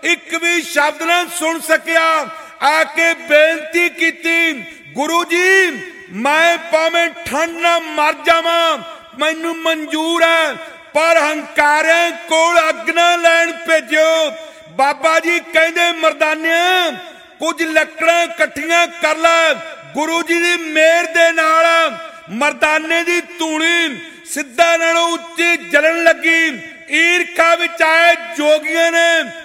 एक भी शब्द ना सुन सकिया। आके बेनती की, गुरु जी मैं भावें ठंड ना मर जावा, मैनू मंजूर है, पर हंकारे कोल अग ना लैन भेजो। बाबा जी कहंदे मर्दाने कुछ लकड़ां इकट्ठियां कर लै। गुरु जी दी मेहर दे नाल मर्दाने दी तूणी सिद्धा नालों उच्ची जलन लगी। ईरखा विच आए जोगियां ने